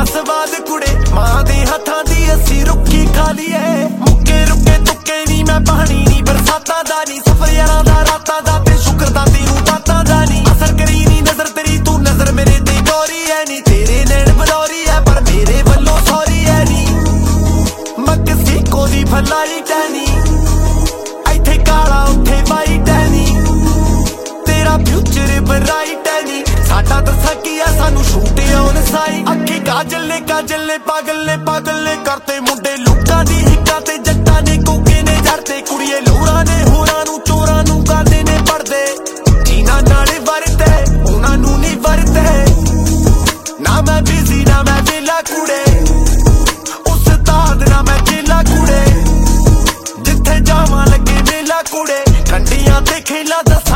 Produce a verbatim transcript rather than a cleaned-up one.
ਸਵਾਦ ਕੁੜੇ ਮਾਂ ਦੇ ਹੱਥਾਂ ਦੀ ਅਸੀਂ ਰੁੱਖੀ ਖਾ ਲਈਏ ਮੁੱਕੇ ਰੁੱਕੇ ਤੁੱਕੇ ਨੀ ਮੈਂ ਪਾਣੀ ਨੀ ਬਰਸਾਤਾਂ ਦਾ ਨੀ ਸਫਰ ਯਾਰਾਂ ਦਾ ਰਾਤਾਂ ਦਾ ਤੇ ਸ਼ੁਕਰ ਦਾ ਤੈਨੂੰ ਬਾਤਾਂ ਦਾ ਨੀ ਅਸਰ ਕਰੀ ਨੀ ਨਜ਼ਰ ਤੇਰੀ ਤੂੰ ਨਜ਼ਰ ਮੇਰੇ ਤੇ ਗੋਰੀ ਐ ਨੀ ਤੇਰੇ ਨੈਣ ਬਲੌਰੀ ਐ ਪਰ ਮੇਰੇ ਵੱਲੋਂ ਸੌਰੀ ਐ ਨੀ ਮੱਕਸੀ ਕੋਦੀ ਭਲਾਈ ਟੈਨੀ ਇੱਥੇ ਕਾਲਾ ਉੱਥੇ ਵਾਈਟ ਐ ਨੀ ਤੇਰਾ ਫਿਊਚਰ ਬਰਾਈਟ ਐ ਨੀ ਸਾਡਾ ਦੱਸਾਂ ਕੀ ਐ ਸਾਨੂੰ ਸ਼ੂਟ ਆਉਣ ਸਾਈ ਅੱਖੀ ਕਾਜਲ ਨੇ ਕਾਜਲ ਨੇ ਪਾਗਲ ਨੇ ਪਾਗਲ ਨੇ ਕਰਤੇ ਮੁੰਡੇ ਲੁੱਟਾਂ ਦੀ ਹਿੱਕਾਂ ਤੇ ਜੱਟਾਂ ਨੇ ਕੋਕੇ ਨੇ ਜੜਦੇ ਕੁੜੀਏ ਲੋਰਾਂ ਨੇ ਹੋਰਾਂ ਨੂੰ ਚੋਰਾਂ ਨੂੰ ਕਰਦੇ ਨੇ ਪੜਦੇ ਜਿਨ੍ਹਾਂ ਨਾਲੇ ਵਰਤੇ ਉਹਨਾਂ ਨੂੰ ਨਹੀਂ ਵਰਤੇ ਨਾ ਮੈਂ ਬਿਜ਼ੀ ਨਾ ਮੈਂ ਵੇਲਾ ਕੁੜੇ ਉਸਤਾਦ ਨਾ ਮੈਂ ਚੇਲਾ ਕੁੜੇ ਜਿੱਥੇ ਜਾਵਾਂ ਲੱਗੇ ਵੇਲਾ ਕੁੜੇ ਕੰਡੀਆਂ ਤੇ ਖੇਲਾ ਦੱਸ